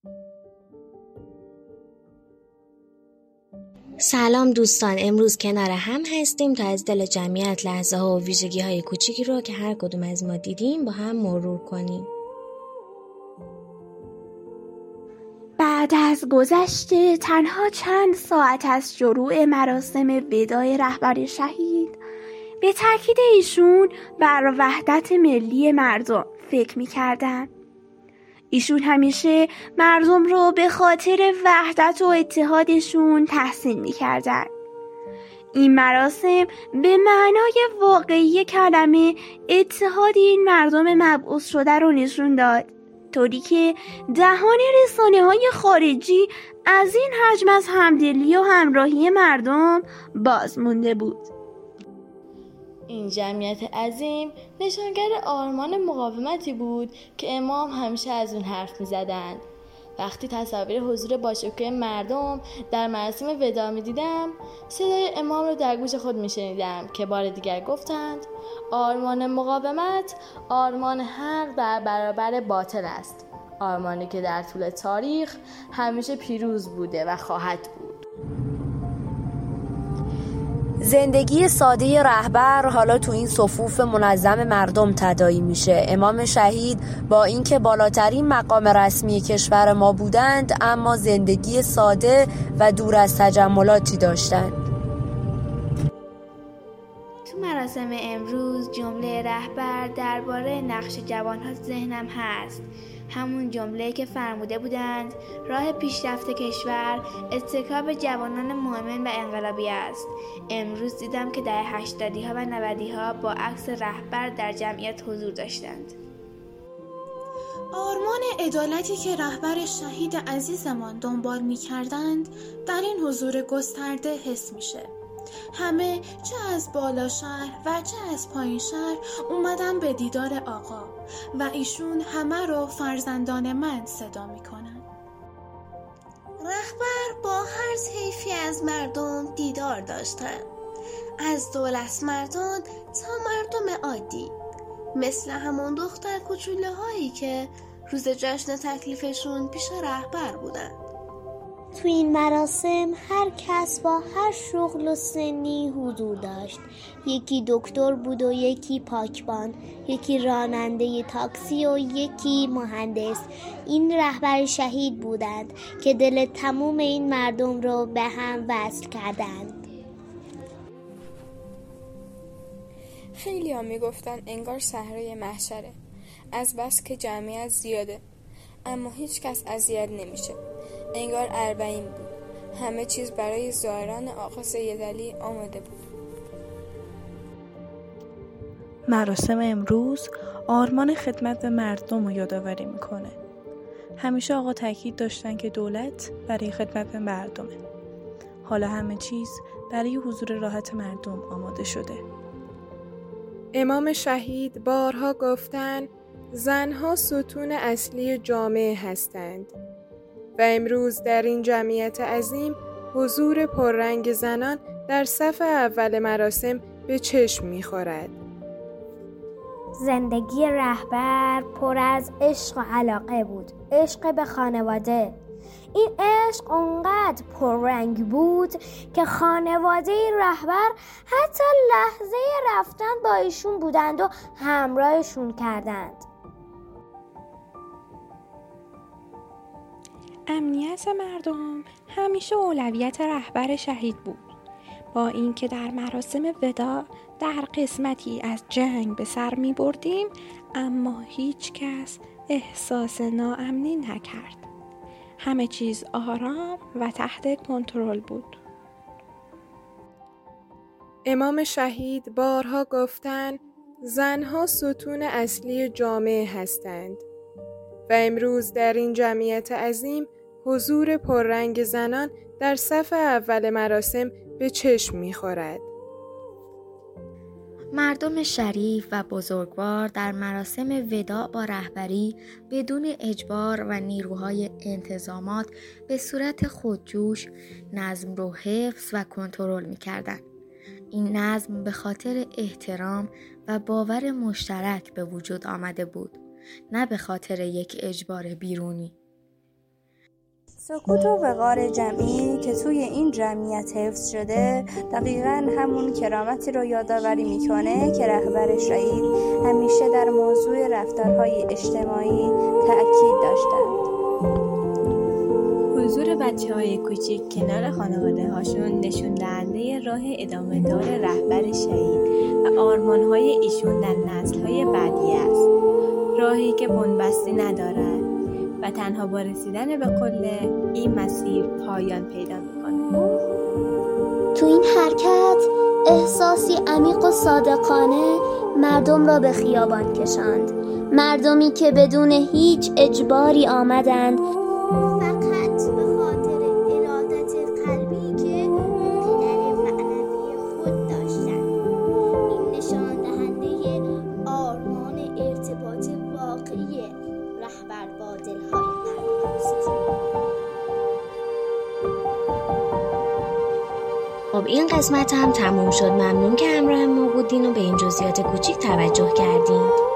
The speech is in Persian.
سلام دوستان، امروز کنار هم هستیم تا از دل جمعیت لحظه ها و ویژگی های کوچیکی رو که هر کدوم از ما دیدیم با هم مرور کنیم. بعد از گذشت تنها چند ساعت از شروع مراسم وداع رهبر شهید، به تاکید ایشون بر وحدت ملی مردم فکر می‌کردن. ایشون همیشه مردم رو به خاطر وحدت و اتحادشون تحسین می‌کردن. این مراسم به معنای واقعی کلمه اتحاد این مردم مبعوث شده رو نشون داد، طوری که دهان رسانه‌های خارجی از این حجم از همدلی و همراهی مردم باز مونده بود. این جمعیت عظیم نشانگر آرمان مقاومتی بود که امام همیشه از اون حرف می زدند. وقتی تصاویر حضور باشکوه مردم در مراسم وداع می دیدم، صدای امام رو در گوش خود می شنیدم که بار دیگر گفتند آرمان مقاومت آرمان حق در برابر باطل است، آرمانی که در طول تاریخ همیشه پیروز بوده و خواهد بود. زندگی ساده رهبر حالا تو این صفوف منظم مردم تداعی میشه. امام شهید با اینکه بالاترین مقام رسمی کشور ما بودند، اما زندگی ساده و دور از تجملاتی داشتند. تو مراسم امروز جمله رهبر درباره نقش جوان‌ها ذهنم هست. همون جمله که فرموده بودند راه پیشرفت کشور اتکا به جوانان مؤمن و انقلابی است. امروز دیدم که در 80ها و 90ها با عکس رهبر در جمعیت حضور داشتند. آرمان عدالتی که رهبر شهید عزیزمان دنبال می‌کردند در این حضور گسترده حس میشه. همه چه از بالا شهر و چه از پایین شهر اومدن به دیدار آقا و ایشون همه رو فرزندان من صدا میکنن. رهبر با هر طیفی از مردم دیدار داشتن، از دولتمردان تا مردم عادی، مثل همون دختر کوچوله هایی که روز جشن تکلیفشون پیش رهبر بودن. تو این مراسم هر کس با هر شغل و سنی حضور داشت. یکی دکتر بود و یکی پاکبان، یکی راننده تاکسی و یکی مهندس. این رهبر شهید بودند که دل تموم این مردم رو به هم وصل کردند. خیلی ها میگفتن انگار صحرای محشره، از بس که جمعیت زیاده، اما هیچ کس اذیت نمیشه. انگار اربعین بود. همه چیز برای زائران آقا سیدعلی آماده بود. مراسم امروز آرمان خدمت به مردم رو یادآوری میکنه. همیشه آقا تاکید داشتن که دولت برای خدمت به مردمه. حالا همه چیز برای حضور راحت مردم آماده شده. امام شهید بارها گفتن زنها ستون اصلی جامعه هستند و امروز در این جمعیت عظیم حضور پررنگ زنان در صف اول مراسم به چشم می‌خورد. زندگی رهبر پر از عشق و علاقه بود، عشق به خانواده. این عشق اونقدر پررنگ بود که خانواده رهبر حتی لحظه رفتن با ایشون بودند و همراهشون کردند. امنیت مردم همیشه اولویت رهبر شهید بود. با اینکه در مراسم وداع در قسمتی از جنگ به سر می بردیم، اما هیچ کس احساس ناامنی نکرد. همه چیز آرام و تحت کنترل بود. امام شهید بارها گفتن زنها ستون اصلی جامعه هستند و امروز در این جمعیت عظیم حضور پررنگ زنان در صف اول مراسم به چشم می‌خورد. مردم شریف و بزرگوار در مراسم وداع با رهبری بدون اجبار و نیروهای انتظامات به صورت خودجوش نظم رو حفظ و کنترل می‌کردند. این نظم به خاطر احترام و باور مشترک به وجود آمده بود، نه به خاطر یک اجبار بیرونی. سکوت و وقار جمعی که توی این جمعیت حفظ شده دقیقاً همون کرامتی رو یادآوری میکنه که رهبر شهید همیشه در موضوع رفتارهای اجتماعی تأکید داشتند. حضور بچه‌های کوچیک کنار خانواده هاشون نشون دهنده راه ادامه دار رهبر شهید و آرمان‌های ایشون در نسل‌های بعدی است. راهی که بنبستی ندارد و تنها با رسیدن به قله این مسیر پایان پیدا میکنه. تو این حرکت احساسی عمیق و صادقانه مردم را به خیابان کشاند. مردمی که بدون هیچ اجباری آمدند، فقط به خاطر ارادت قلبی که پدر معنوی خود داشتند. این نشان دهنده آرمان ارتباط واقعی رهبر با دلهای مردم است. خب این قسمت هم تموم شد. ممنون که همراه ما بودین و به این جزئیات کوچیک توجه کردین.